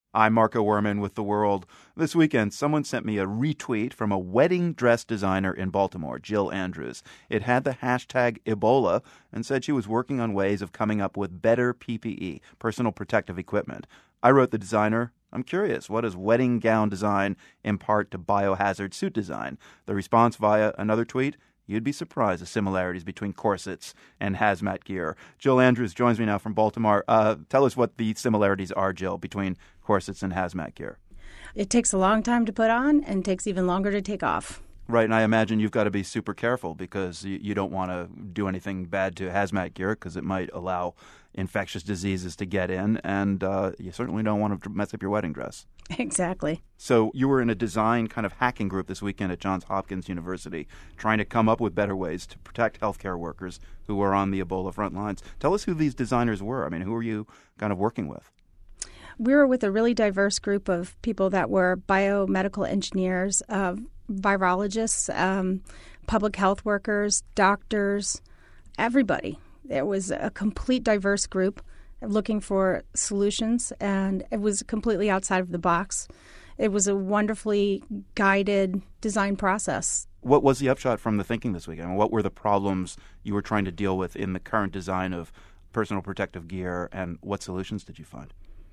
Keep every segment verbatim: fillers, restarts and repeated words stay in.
I'm Marco Werman with The World. This weekend, someone sent me a retweet from a wedding dress designer in Baltimore, Jill Andrews. It had the hashtag Ebola and said she was working on ways of coming up with better P P E, personal protective equipment. I wrote the designer, I'm curious, what does wedding gown design impart to biohazard suit design? The response via another tweet, you'd be surprised the similarities between corsets and hazmat gear. Jill Andrews joins me now from Baltimore. Uh, tell us what the similarities are, Jill, between corsets and hazmat gear. It takes a long time to put on and takes even longer to take off. Right, and I imagine you've got to be super careful because you, you don't want to do anything bad to hazmat gear because it might allow infectious diseases to get in, and uh, you certainly don't want to mess up your wedding dress. Exactly. So you were in a design kind of hacking group this weekend at Johns Hopkins University trying to come up with better ways to protect healthcare workers who are on the Ebola front lines. Tell us who these designers were. I mean, who are you kind of working with? We were with a really diverse group of people that were biomedical engineers, uh, virologists, um, public health workers, doctors, everybody. It was a complete diverse group looking for solutions, and it was completely outside of the box. It was a wonderfully guided design process. What was the upshot from the thinking this weekend? What were the problems you were trying to deal with in the current design of personal protective gear, and what solutions did you find?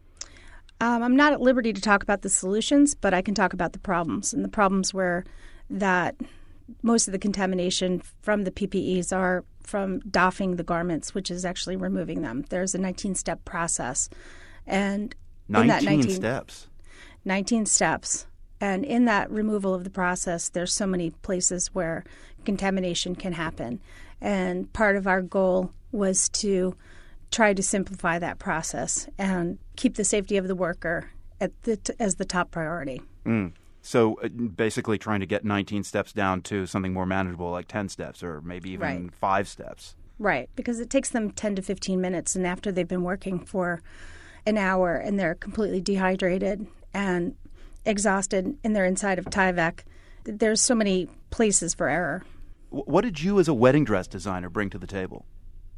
Um, I'm not at liberty to talk about the solutions, but I can talk about the problems. And the problems were that most of the contamination from the P P Es are from doffing the garments, which is actually removing them. There's a nineteen-step process. And nineteen, in that nineteen steps? nineteen steps. And in that removal of the process, there's so many places where contamination can happen. And part of our goal was to try to simplify that process and keep the safety of the worker at the t- as the top priority. Mm. So uh, basically trying to get nineteen steps down to something more manageable like ten steps or maybe even right. five steps. Right, because it takes them ten to fifteen minutes, and after they've been working for an hour and they're completely dehydrated and exhausted and they're inside of Tyvek, there's so many places for error. W- what did you as a wedding dress designer bring to the table?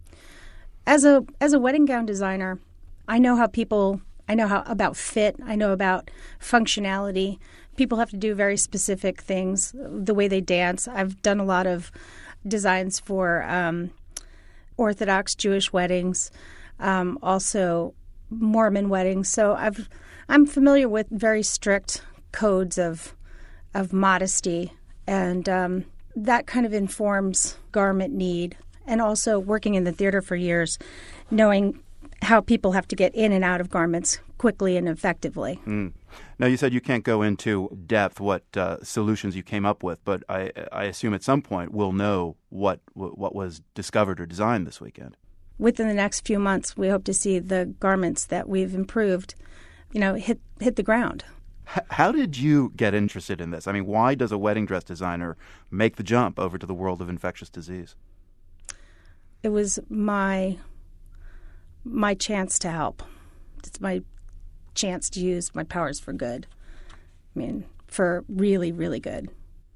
As a as a wedding gown designer, I know how people, I know how about fit, I know about functionality. People have to do very specific things, the way they dance. I've done a lot of designs for um, Orthodox Jewish weddings, um, also Mormon weddings. So I've I'm familiar with very strict codes of of modesty, and um, that kind of informs garment need. And also working in the theater for years, knowing how people have to get in and out of garments quickly and effectively. Mm. Now, you said you can't go into depth what uh, solutions you came up with, but I, I assume at some point we'll know what what was discovered or designed this weekend. Within the next few months, we hope to see the garments that we've improved, you know, hit hit the ground. H- how did you get interested in this? I mean, why does a wedding dress designer make the jump over to the world of infectious disease? It was my my chance to help. It's my chance to use my powers for good. I mean, for really, really good.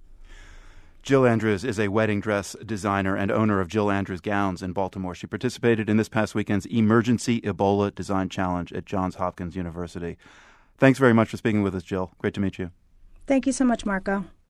Jill Andrews is a wedding dress designer and owner of Jill Andrews Gowns in Baltimore. She participated in this past weekend's Emergency Ebola Design Challenge at Johns Hopkins University. Thanks very much for speaking with us, Jill. Great to meet you. Thank you so much, Marco.